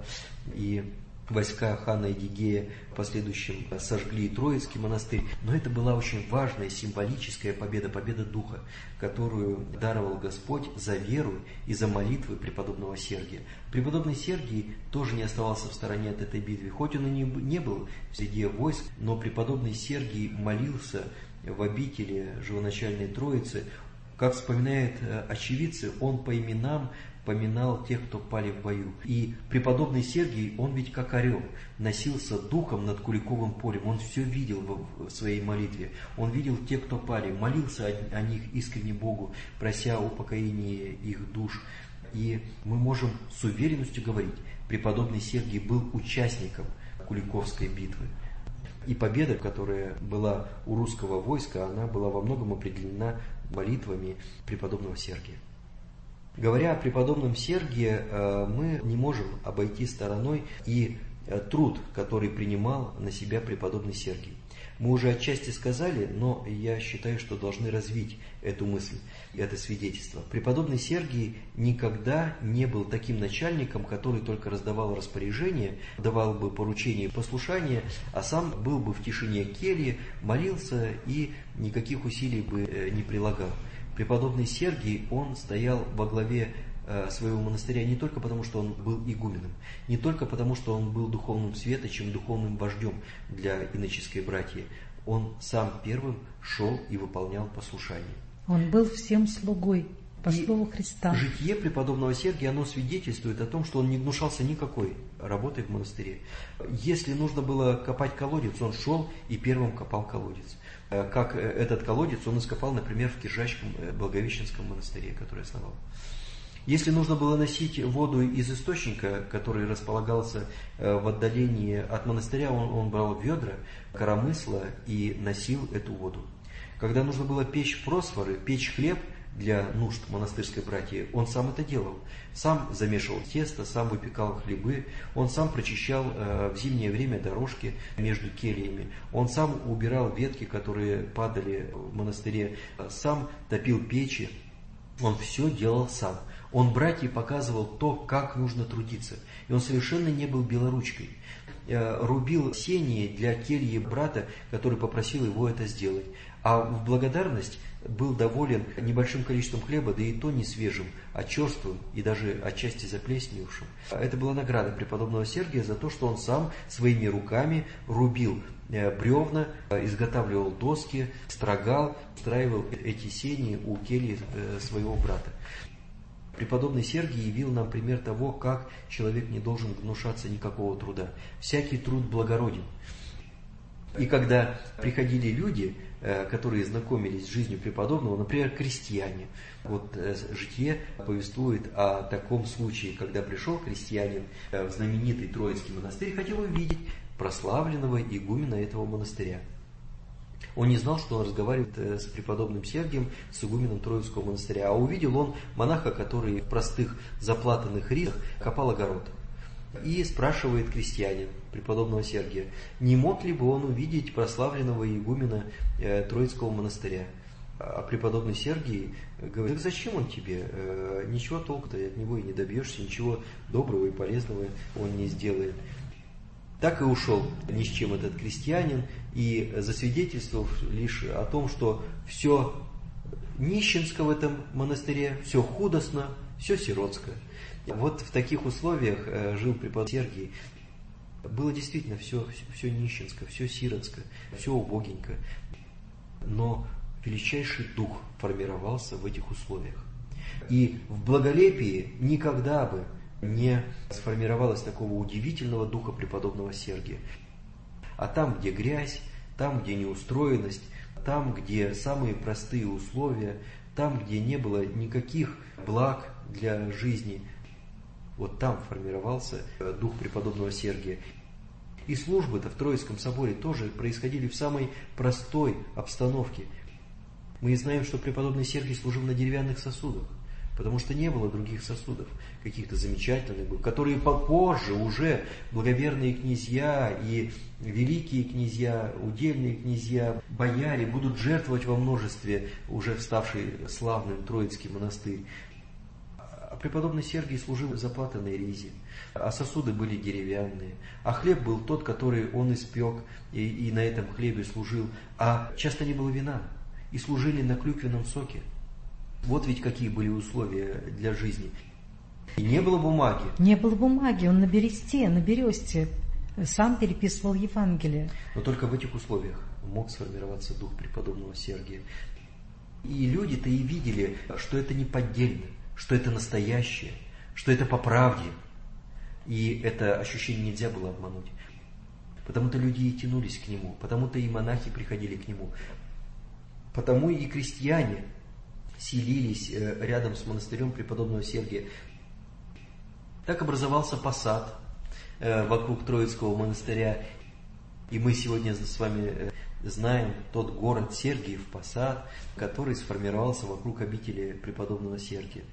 и войска хана Эдигея в последующем сожгли Троицкий монастырь. Но это была очень важная символическая победа, победа духа, которую даровал Господь за веру и за молитвы преподобного Сергия. Преподобный Сергий тоже не оставался в стороне от этой битвы. Хоть он и не был среди войск, но преподобный Сергий молился в обители Живоначальной Троицы. Как вспоминают очевидцы, он по именам поминал тех, кто пали в бою. И преподобный Сергий, он ведь как орел, носился духом над Куликовым полем. Он все видел в своей молитве. Он видел тех, кто пали, молился о них искренне Богу, прося упокоения их душ. И мы можем с уверенностью говорить, преподобный Сергий был участником Куликовской битвы. И победа, которая была у русского войска, она была во многом определена молитвами преподобного Сергия. Говоря о преподобном Сергии, мы не можем обойти стороной и труд, который принимал на себя преподобный Сергий. Мы уже отчасти сказали, но я считаю, что должны развить эту мысль, это свидетельство. Преподобный Сергий никогда не был таким начальником, который только раздавал распоряжения, давал бы поручения и послушания, а сам был бы в тишине кельи, молился и никаких усилий бы не прилагал. Преподобный Сергий, он стоял во главе своего монастыря не только потому, что он был игуменом, не только потому, что он был духовным светочем, духовным вождем для иноческой братьи. Он сам первым шел и выполнял послушание. Он был всем слугой. По слову Христа. Житие преподобного Сергия, оно свидетельствует о том, что он не гнушался никакой работой в монастыре. Если нужно было копать колодец, он шел и первым копал колодец. Как этот колодец он ископал, например, в Киржачском Благовещенском монастыре, который основал. Если нужно было носить воду из источника, который располагался в отдалении от монастыря, он брал ведра, коромысла и носил эту воду. Когда нужно было печь просфоры, печь хлеб для нужд монастырской братьи, он сам это делал. Сам замешивал тесто, сам выпекал хлебы, он сам прочищал в зимнее время дорожки между кельями, он сам убирал ветки, которые падали в монастыре, сам топил печи, он все делал сам. Он братьям показывал то, как нужно трудиться. И он совершенно не был белоручкой. Рубил сени для кельи брата, который попросил его это сделать. А в благодарность был доволен небольшим количеством хлеба, да и то не свежим, а черствым и даже отчасти заплесневшим. Это была награда преподобного Сергия за то, что он сам своими руками рубил бревна, изготавливал доски, строгал, устраивал эти сени у кельи своего брата. Преподобный Сергий явил нам пример того, как человек не должен гнушаться никакого труда. Всякий труд благороден. И когда приходили люди, которые знакомились с жизнью преподобного, например, крестьяне, вот житие повествует о таком случае, когда пришел крестьянин в знаменитый Троицкий монастырь и хотел увидеть прославленного игумена этого монастыря. Он не знал, что он разговаривает с преподобным Сергием, с игуменом Троицкого монастыря, а увидел он монаха, который в простых заплатанных ризах копал огород. И спрашивает крестьянин преподобного Сергия, не мог ли бы он увидеть прославленного игумена Троицкого монастыря. А преподобный Сергий говорит, так зачем он тебе? Ничего толку-то от него и не добьешься, ничего доброго и полезного он не сделает. Так и ушел ни с чем этот крестьянин, и засвидетельствовав лишь о том, что все нищенско в этом монастыре, все худостно, все сиротское. Вот в таких условиях жил преподобный Сергий. Было действительно все нищенско, все сиротско, все убогенько. Но величайший дух формировался в этих условиях. И в благолепии никогда бы не сформировалось такого удивительного духа преподобного Сергия. А там, где грязь, там, где неустроенность, там, где самые простые условия, там, где не было никаких благ для жизни, вот там формировался дух преподобного Сергия. И службы-то в Троицком соборе тоже происходили в самой простой обстановке. Мы знаем, что преподобный Сергий служил на деревянных сосудах, потому что не было других сосудов, каких-то замечательных, которые попозже уже благоверные князья и великие князья, удельные князья, бояре будут жертвовать во множестве уже вставший славным Троицкий монастырь. А преподобный Сергий служил в заплатанной ризе, а сосуды были деревянные, а хлеб был тот, который он испек, и на этом хлебе служил, а часто не было вина, и служили на клюквенном соке. Вот ведь какие были условия для жизни. И не было бумаги. Не было бумаги, он на бересте сам переписывал Евангелие. Но только в этих условиях мог сформироваться дух преподобного Сергия. И люди-то и видели, что это не поддельно, что это настоящее, что это по правде. И это ощущение нельзя было обмануть. Потому-то люди и тянулись к нему, потому-то и монахи приходили к нему, потому и крестьяне селились рядом с монастырем преподобного Сергия. Так образовался посад вокруг Троицкого монастыря. И мы сегодня с вами знаем тот город Сергиев Посад, который сформировался вокруг обители преподобного Сергия.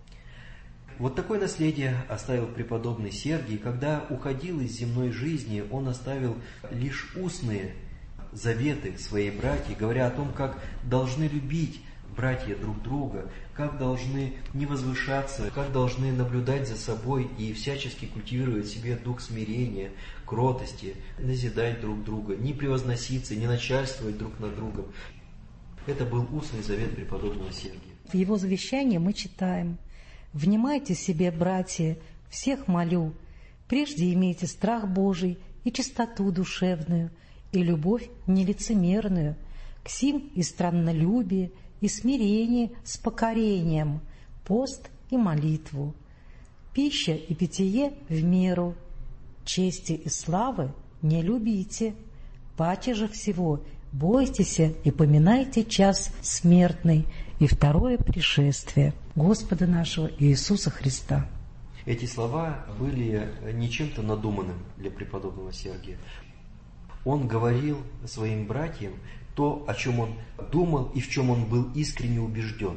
Вот такое наследие оставил преподобный Сергий. Когда уходил из земной жизни, он оставил лишь устные заветы своей братьи, говоря о том, как должны любить братья друг друга, как должны не возвышаться, как должны наблюдать за собой и всячески культивировать в себе дух смирения, кротости, назидать друг друга, не превозноситься, не начальствовать друг над другом. Это был устный завет преподобного Сергия. В его завещании мы читаем: «Внимайте себе, братья, всех молю, прежде имейте страх Божий и чистоту душевную, и любовь нелицемерную, к сим и страннолюбие, и смирение с покорением, пост и молитву, пища и питье в меру, чести и славы не любите, паче же всего бойтесь и поминайте час смертный и второе пришествие Господа нашего Иисуса Христа». Эти слова были не чем-то надуманным для преподобного Сергия. Он говорил своим братьям то, о чем он думал и в чем он был искренне убежден.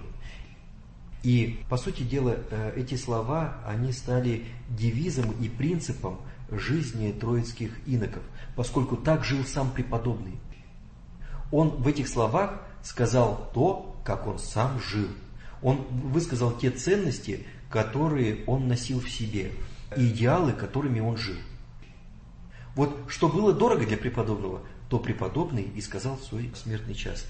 И, по сути дела, эти слова, они стали девизом и принципом жизни троицких иноков, поскольку так жил сам преподобный. Он в этих словах сказал то, как он сам жил. Он высказал те ценности, которые он носил в себе, и идеалы, которыми он жил. Вот что было дорого для преподобного, то преподобный и сказал в свой смертный час.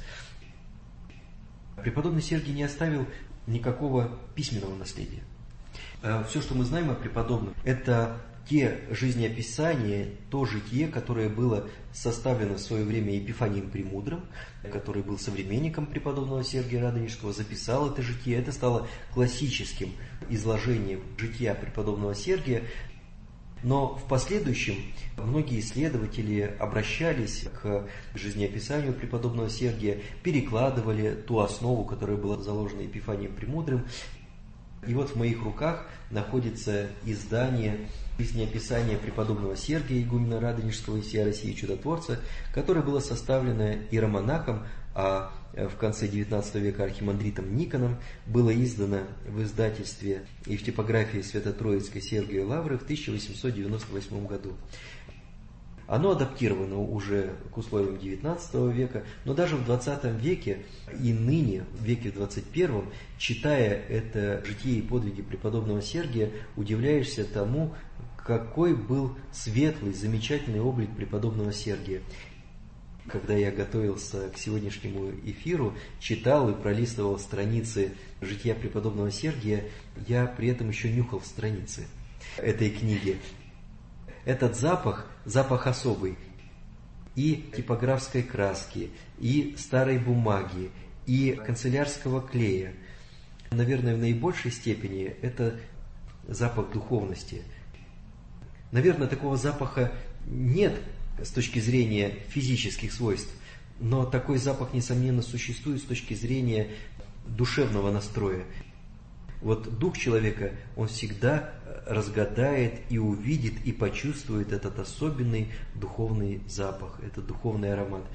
Преподобный Сергий не оставил никакого письменного наследия. Все, что мы знаем о преподобном, это те жизнеописания, то житие, которое было составлено в свое время Епифанием Премудрым, который был современником преподобного Сергия Радонежского, записал это житие. Это стало классическим изложением жития преподобного Сергия. Но в последующем многие исследователи обращались к жизнеописанию преподобного Сергия, перекладывали ту основу, которая была заложена Епифанием Премудрым. И вот в моих руках находится издание жизнеописания преподобного Сергия, игумена Радонежского и всея России чудотворца, которое было составлено иеромонахом, а в конце XIX века архимандритом Никоном, было издано в издательстве и в типографии Свято-Троицкой Сергиевой Лавры в 1898 году. Оно адаптировано уже к условиям XIX века, но даже в XX веке и ныне, в веке XXI, читая это житие и подвиги преподобного Сергия, удивляешься тому, какой был светлый, замечательный облик преподобного Сергия. Когда я готовился к сегодняшнему эфиру, читал и пролистывал страницы жития преподобного Сергия, я при этом еще нюхал страницы этой книги. Этот запах особый, и типографской краски, и старой бумаги, и канцелярского клея. Наверное, в наибольшей степени это запах духовности. Наверное, такого запаха нет с точки зрения физических свойств, но такой запах, несомненно, существует с точки зрения душевного настроя. Вот дух человека, он всегда разгадает и увидит, и почувствует этот особенный духовный запах, этот духовный аромат.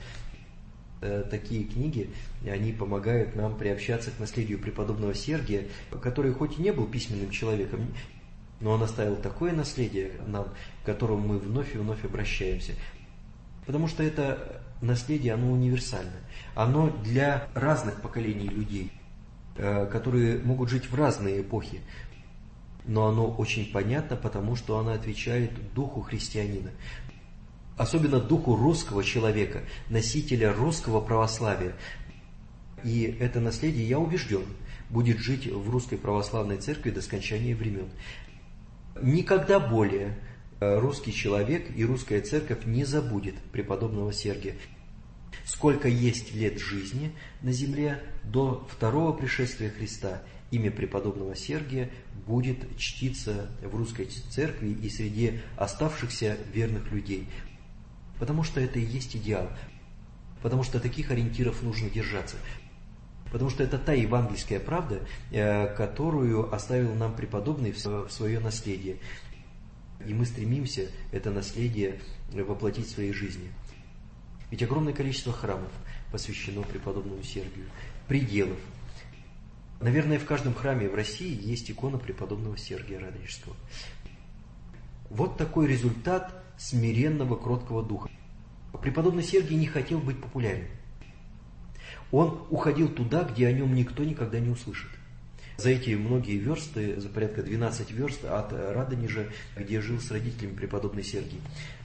Такие книги, они помогают нам приобщаться к наследию преподобного Сергия, который хоть и не был письменным человеком, но он оставил такое наследие нам, к которому мы вновь и вновь обращаемся. Потому что это наследие, оно универсально. Оно для разных поколений людей, которые могут жить в разные эпохи. Но оно очень понятно, потому что оно отвечает духу христианина. Особенно духу русского человека, носителя русского православия. И это наследие, я убежден, будет жить в Русской Православной Церкви до скончания времен. Никогда более русский человек и русская церковь не забудет преподобного Сергия. Сколько есть лет жизни на земле до второго пришествия Христа, имя преподобного Сергия будет чтиться в русской церкви и среди оставшихся верных людей. Потому что это и есть идеал. Потому что таких ориентиров нужно держаться. Потому что это та евангельская правда, которую оставил нам преподобный в свое наследие. И мы стремимся это наследие воплотить в своей жизни. Ведь огромное количество храмов посвящено преподобному Сергию, пределов. Наверное, в каждом храме в России есть икона преподобного Сергия Радонежского. Вот такой результат смиренного, кроткого духа. Преподобный Сергий не хотел быть популярным. Он уходил туда, где о нем никто никогда не услышит. За эти многие версты, за порядка 12 верст от Радонежа, где жил с родителями преподобный Сергий,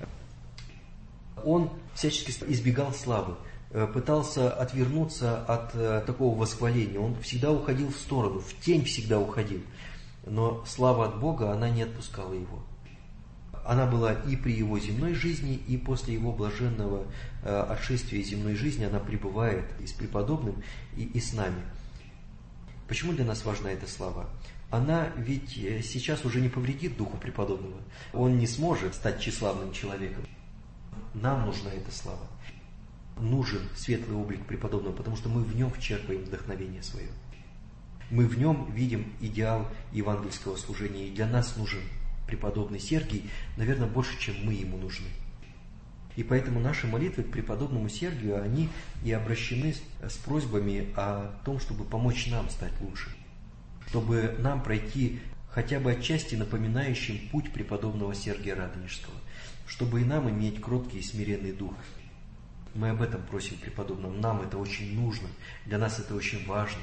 он всячески избегал славы, пытался отвернуться от такого восхваления. Он всегда уходил в сторону, в тень всегда уходил. Но слава от Бога, она не отпускала его. Она была и при его земной жизни, и после его блаженного отшествия из земной жизни она пребывает и с преподобным, и с нами. Почему для нас важна эта слава? Она ведь сейчас уже не повредит духу преподобного. Он не сможет стать тщеславным человеком. Нам нужна эта слава. Нужен светлый облик преподобного, потому что мы в нем черпаем вдохновение свое. Мы в нем видим идеал евангельского служения. И для нас нужен преподобный Сергий, наверное, больше, чем мы ему нужны. И поэтому наши молитвы к преподобному Сергию, они и обращены с просьбами о том, чтобы помочь нам стать лучше. Чтобы нам пройти хотя бы отчасти напоминающим путь преподобного Сергия Радонежского. Чтобы и нам иметь кроткий и смиренный дух. Мы об этом просим преподобного. Нам это очень нужно. Для нас это очень важно.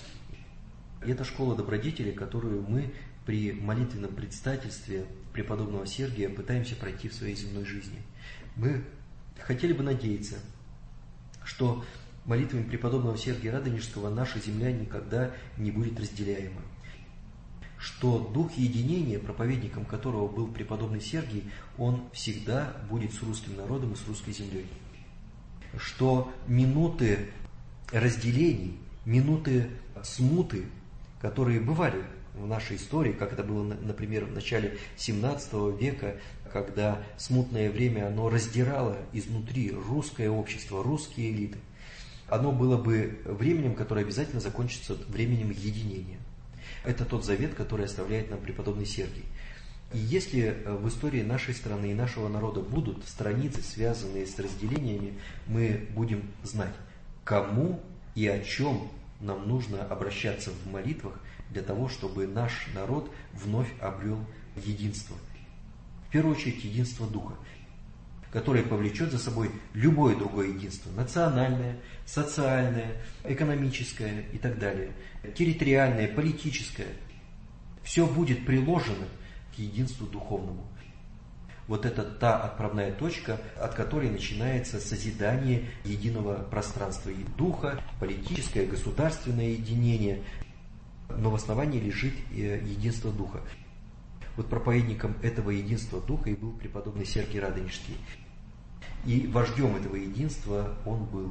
И это школа добродетели, которую мы при молитвенном предстательстве преподобного Сергия пытаемся пройти в своей земной жизни. Мы хотели бы надеяться, что молитвами преподобного Сергия Радонежского наша земля никогда не будет разделяема. Что дух единения, проповедником которого был преподобный Сергий, он всегда будет с русским народом и с русской землей. Что минуты разделений, минуты смуты, которые бывали в нашей истории, как это было, например, в начале 17 века, когда смутное время оно раздирало изнутри русское общество, русские элиты, оно было бы временем, которое обязательно закончится временем единения. Это тот завет, который оставляет нам преподобный Сергий. И если в истории нашей страны и нашего народа будут страницы, связанные с разделениями, мы будем знать, кому и о чем нам нужно обращаться в молитвах для того, чтобы наш народ вновь обрел единство. В первую очередь единство духа, которое повлечет за собой любое другое единство, национальное, социальное, экономическое и так далее, территориальное, политическое. Все будет приложено к единству духовному. Вот это та отправная точка, от которой начинается созидание единого пространства и духа, политическое, государственное единение, но в основании лежит единство духа. Вот проповедником этого единства духа и был преподобный Сергий Радонежский. И вождем этого единства он был.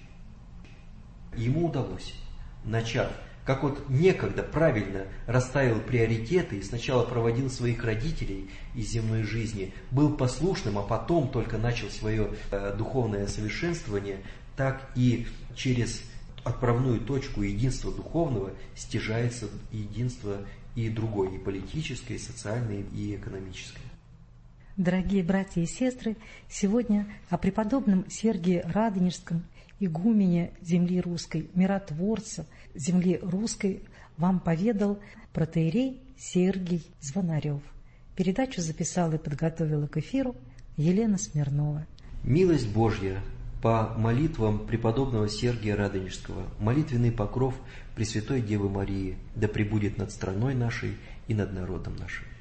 Ему удалось, начав, как вот некогда правильно расставил приоритеты и сначала проводил своих родителей из земной жизни, был послушным, а потом только начал свое духовное совершенствование, так и через отправную точку единства духовного стяжается единство и другое, и политическое, и социальное, и экономическое. Дорогие братья и сестры, сегодня о преподобном Сергии Радонежском, игумене земли русской, миротворца земли русской, вам поведал протоиерей Сергий Звонарев. Передачу записала и подготовила к эфиру Елена Смирнова. Милость Божья по молитвам преподобного Сергия Радонежского, молитвенный покров Пресвятой Девы Марии, да пребудет над страной нашей и над народом нашим.